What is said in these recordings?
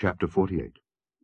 Chapter 48.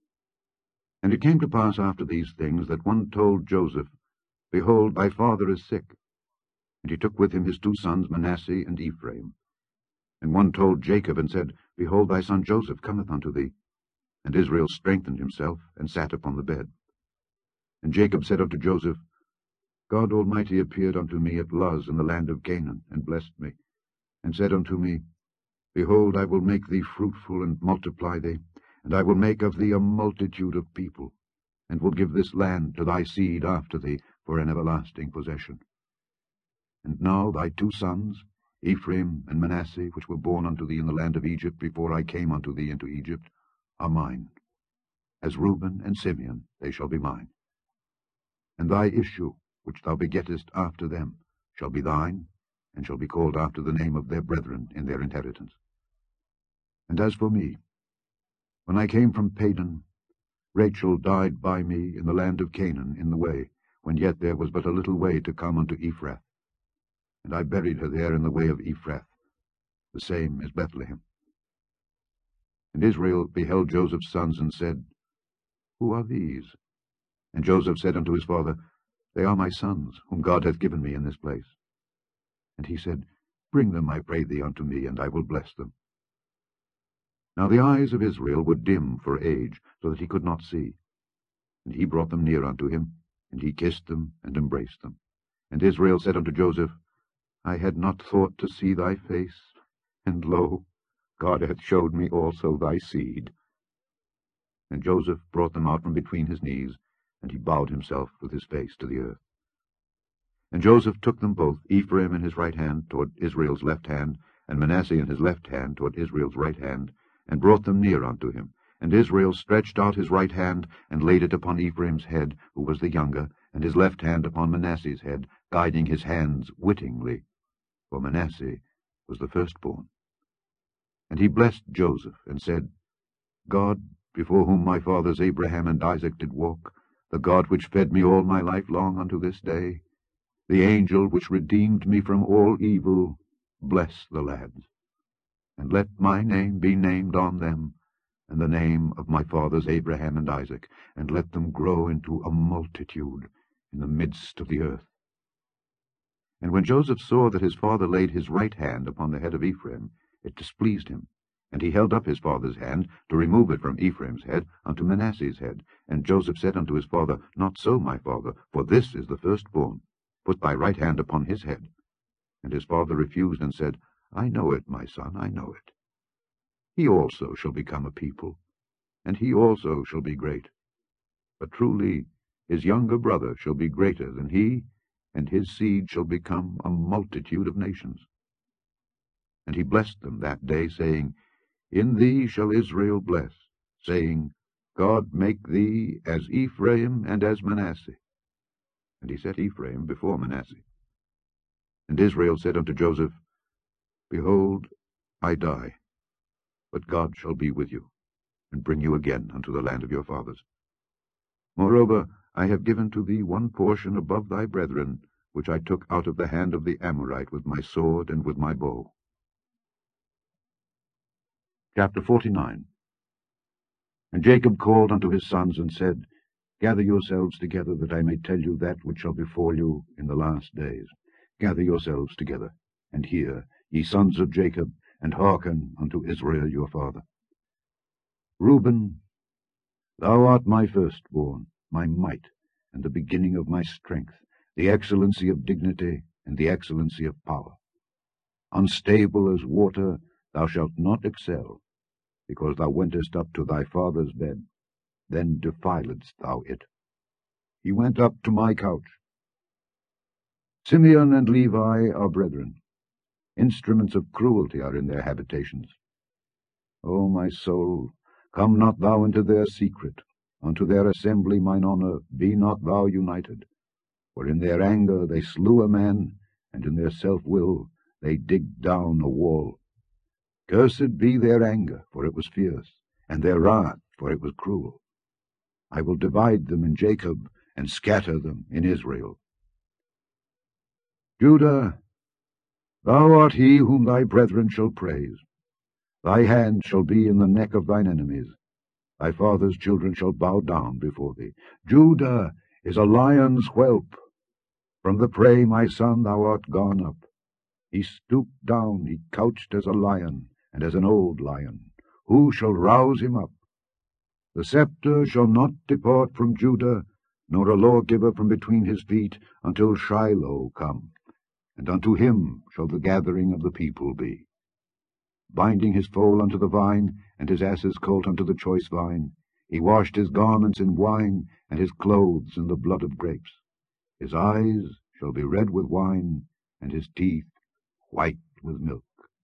And it came to pass after these things that one told Joseph, Behold, thy father is sick. And he took with him his 2 sons, Manasseh and Ephraim. And one told Jacob, and said, Behold, thy son Joseph cometh unto thee. And Israel strengthened himself, and sat upon the bed. And Jacob said unto Joseph, God Almighty appeared unto me at Luz in the land of Canaan, and blessed me, and said unto me, Behold, I will make thee fruitful, and multiply thee, and I will make of thee a multitude of people, and will give this land to thy seed after thee for an everlasting possession. And now thy 2 sons, Ephraim and Manasseh, which were born unto thee in the land of Egypt before I came unto thee into Egypt, are mine. As Reuben and Simeon they shall be mine. And thy issue, which thou begettest after them, shall be thine, and shall be called after the name of their brethren in their inheritance. And as for me, when I came from Padan, Rachel died by me in the land of Canaan in the way, when yet there was but a little way to come unto Ephrath. And I buried her there in the way of Ephrath, the same is Bethlehem. And Israel beheld Joseph's sons, and said, Who are these? And Joseph said unto his father, They are my sons, whom God hath given me in this place. And he said, Bring them, I pray thee, unto me, and I will bless them. Now the eyes of Israel were dim for age, so that he could not see. And he brought them near unto him, and he kissed them, and embraced them. And Israel said unto Joseph, I had not thought to see thy face, and lo, God hath showed me also thy seed. And Joseph brought them out from between his knees, and he bowed himself with his face to the earth. And Joseph took them both, Ephraim in his right hand toward Israel's left hand, and Manasseh in his left hand toward Israel's right hand, and brought them near unto him. And Israel stretched out his right hand, and laid it upon Ephraim's head, who was the younger, and his left hand upon Manasseh's head, guiding his hands wittingly, for Manasseh was the firstborn. And he blessed Joseph, and said, God, before whom my fathers Abraham and Isaac did walk, the God which fed me all my life long unto this day, the angel which redeemed me from all evil, bless the lads. And let my name be named on them, and the name of my fathers Abraham and Isaac, and let them grow into a multitude in the midst of the earth. And when Joseph saw that his father laid his right hand upon the head of Ephraim, it displeased him. And he held up his father's hand to remove it from Ephraim's head unto Manasseh's head. And Joseph said unto his father, Not so, my father, for this is the firstborn. Put thy right hand upon his head. And his father refused, and said, I know it, my son, I know it. He also shall become a people, and he also shall be great. But truly his younger brother shall be greater than he, and his seed shall become a multitude of nations. And he blessed them that day, saying, In thee shall Israel bless, saying, God make thee as Ephraim and as Manasseh. And he set Ephraim before Manasseh. And Israel said unto Joseph, Behold, I die, but God shall be with you, and bring you again unto the land of your fathers. Moreover, I have given to thee one portion above thy brethren, which I took out of the hand of the Amorite with my sword and with my bow. Chapter 49. And Jacob called unto his sons, and said, Gather yourselves together, that I may tell you that which shall befall you in the last days. Gather yourselves together, and hear, ye sons of Jacob, and hearken unto Israel your father. Reuben, thou art my firstborn, my might, and the beginning of my strength, the excellency of dignity, and the excellency of power. Unstable as water, thou shalt not excel, because thou wentest up to thy father's bed, then defiledst thou it. He went up to my couch. Simeon and Levi are brethren. Instruments of cruelty are in their habitations. O my soul, come not thou into their secret. Unto their assembly, mine honour, be not thou united. For in their anger they slew a man, and in their self-will they digged down a wall. Cursed be their anger, for it was fierce, and their wrath, for it was cruel. I will divide them in Jacob, and scatter them in Israel. Judah, thou art he whom thy brethren shall praise. Thy hand shall be in the neck of thine enemies. Thy father's children shall bow down before thee. Judah is a lion's whelp. From the prey, my son, thou art gone up. He stooped down, he couched as a lion, and as an old lion. Who shall rouse him up? The scepter shall not depart from Judah, nor a lawgiver from between his feet, until Shiloh come, and unto him shall the gathering of the people be. Binding his foal unto the vine, and his ass's colt unto the choice vine, he washed his garments in wine, and his clothes in the blood of grapes. His eyes shall be red with wine, and his teeth white with milk.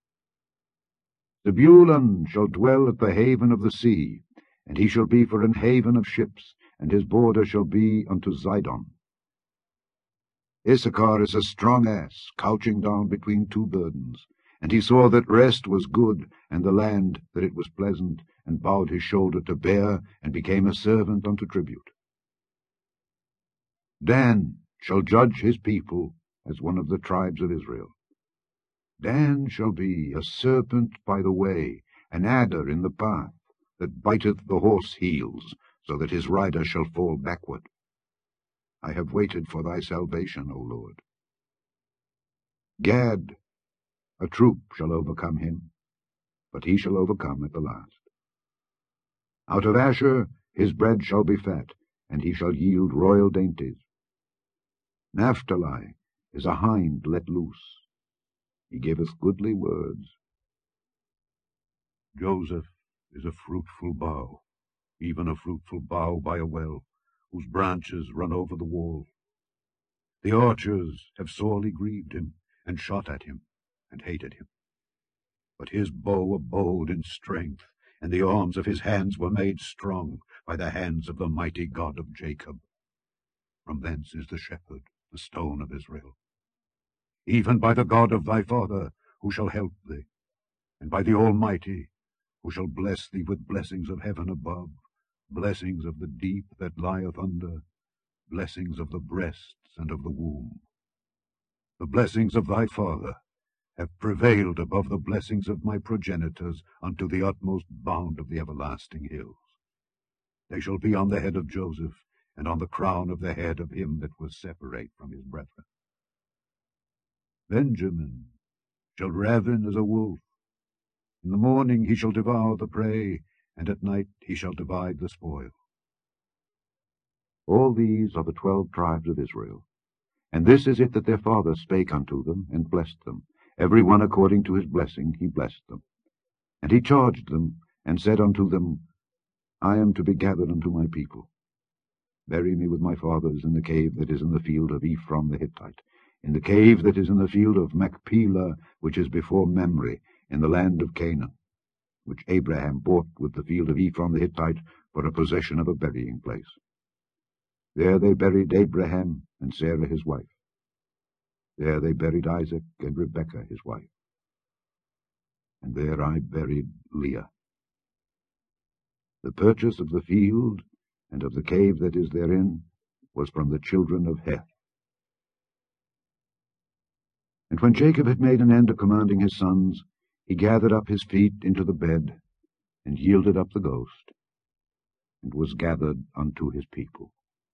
Zebulun shall dwell at the haven of the sea, and he shall be for an haven of ships, and his border shall be unto Zidon. Issachar is a strong ass, couching down between two burdens. And he saw that rest was good, and the land that it was pleasant, and bowed his shoulder to bear, and became a servant unto tribute. Dan shall judge his people as one of the tribes of Israel. Dan shall be a serpent by the way, an adder in the path, that biteth the horse heels, so that his rider shall fall backward. I have waited for thy salvation, O Lord. Gad, a troop shall overcome him, but he shall overcome at the last. Out of Asher his bread shall be fat, and he shall yield royal dainties. Naphtali is a hind let loose. He giveth goodly words. Joseph is a fruitful bough, even a fruitful bough by a well, whose branches run over the wall. The archers have sorely grieved him, and shot at him, and hated him. But his bow abode in strength, and the arms of his hands were made strong by the hands of the mighty God of Jacob. From thence is the shepherd, the stone of Israel. Even by the God of thy father, who shall help thee, and by the Almighty, who shall bless thee with blessings of heaven above, blessings of the deep that lieth under, blessings of the breasts and of the womb. The blessings of thy father have prevailed above the blessings of my progenitors unto the utmost bound of the everlasting hills. They shall be on the head of Joseph, and on the crown of the head of him that was separate from his brethren. Benjamin shall ravin as a wolf. In the morning he shall devour the prey, and at night he shall divide the spoil. All these are the 12 tribes of Israel. And this is it that their father spake unto them, and blessed them. Every one according to his blessing he blessed them. And he charged them, and said unto them, I am to be gathered unto my people. Bury me with my fathers in the cave that is in the field of Ephron the Hittite, in the cave that is in the field of Machpelah, which is before Mamre, in the land of Canaan, which Abraham bought with the field of Ephron the Hittite for a possession of a burying place. There they buried Abraham and Sarah his wife. There they buried Isaac and Rebekah his wife. And there I buried Leah. The purchase of the field and of the cave that is therein was from the children of Heth. And when Jacob had made an end of commanding his sons, he gathered up his feet into the bed, and yielded up the ghost, and was gathered unto his people.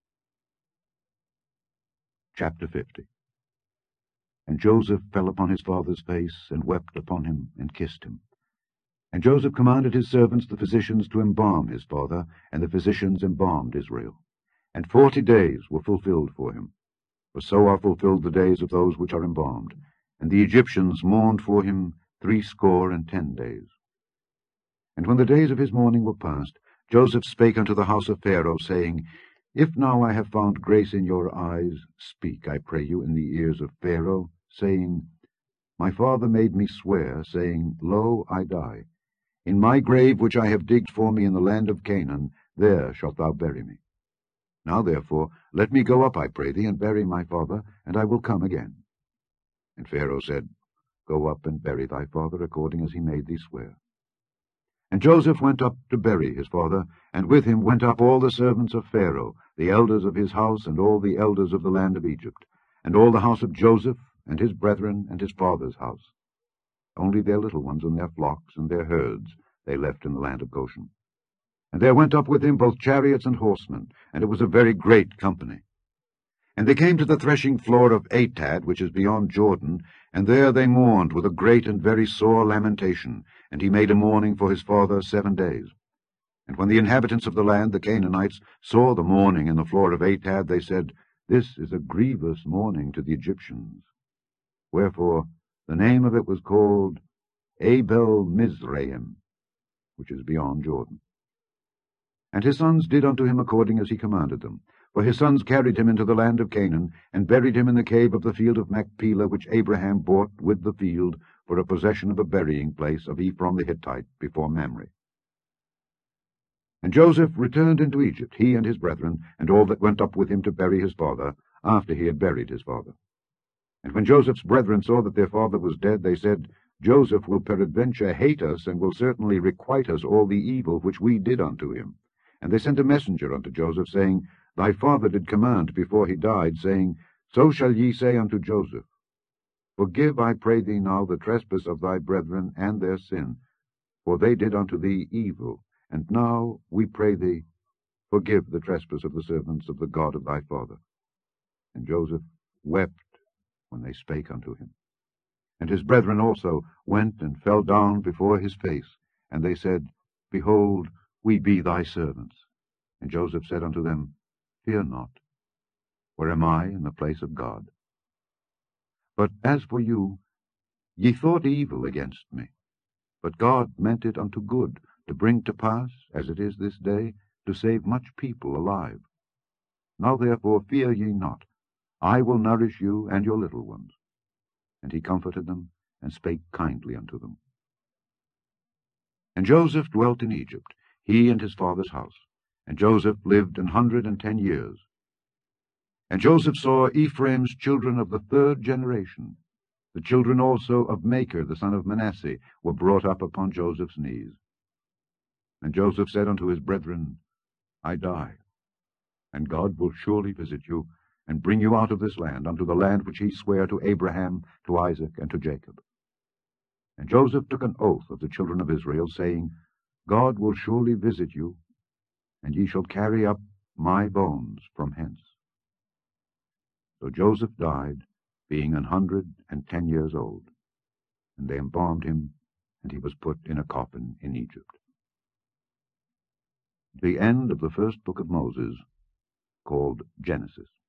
Chapter 50. And Joseph fell upon his father's face, and wept upon him, and kissed him. And Joseph commanded his servants the physicians to embalm his father, and the physicians embalmed Israel. And 40 days were fulfilled for him, for so are fulfilled the days of those which are embalmed. And the Egyptians mourned for him 60 days. And when the days of his mourning were past, Joseph spake unto the house of Pharaoh, saying, If now I have found grace in your eyes, speak, I pray you, in the ears of Pharaoh, saying, My father made me swear, saying, Lo, I die. In my grave which I have digged for me in the land of Canaan, there shalt thou bury me. Now therefore let me go up, I pray thee, and bury my father, and I will come again. And Pharaoh said, Go up and bury thy father, according as he made thee swear. And Joseph went up to bury his father, and with him went up all the servants of Pharaoh, the elders of his house, and all the elders of the land of Egypt, and all the house of Joseph, and his brethren, and his father's house. Only their little ones and their flocks and their herds they left in the land of Goshen. And there went up with him both chariots and horsemen, and it was a very great company. And they came to the threshing floor of Atad, which is beyond Jordan, and there they mourned with a great and very sore lamentation, and he made a mourning for his father 7 days. And when the inhabitants of the land, the Canaanites, saw the mourning in the floor of Atad, they said, This is a grievous mourning to the Egyptians. Wherefore the name of it was called Abel Mizraim, which is beyond Jordan. And his sons did unto him according as he commanded them. For his sons carried him into the land of Canaan, and buried him in the cave of the field of Machpelah, which Abraham bought with the field for a possession of a burying place of Ephron the Hittite before Mamre. And Joseph returned into Egypt, he and his brethren, and all that went up with him to bury his father, after he had buried his father. And when Joseph's brethren saw that their father was dead, they said, Joseph will peradventure hate us, and will certainly requite us all the evil which we did unto him. And they sent a messenger unto Joseph, saying, Thy father did command before he died, saying, So shall ye say unto Joseph, Forgive, I pray thee now, the trespass of thy brethren and their sin, for they did unto thee evil. And now, we pray thee, forgive the trespass of the servants of the God of thy father. And Joseph wept when they spake unto him. And his brethren also went and fell down before his face, and they said, Behold, we be thy servants. And Joseph said unto them, Fear not, where am I in the place of God? But as for you, ye thought evil against me, but God meant it unto good, to bring to pass, as it is this day, to save much people alive. Now therefore fear ye not, I will nourish you and your little ones. And he comforted them, and spake kindly unto them. And Joseph dwelt in Egypt, he and his father's house. And Joseph lived 110 years. And Joseph saw Ephraim's children of the 3rd generation. The children also of Machir the son of Manasseh were brought up upon Joseph's knees. And Joseph said unto his brethren, I die, and God will surely visit you, and bring you out of this land, unto the land which he sware to Abraham, to Isaac, and to Jacob. And Joseph took an oath of the children of Israel, saying, God will surely visit you, and ye shall carry up my bones from hence. So Joseph died, being 110 years old, and they embalmed him, and he was put in a coffin in Egypt. The end of the first book of Moses, called Genesis.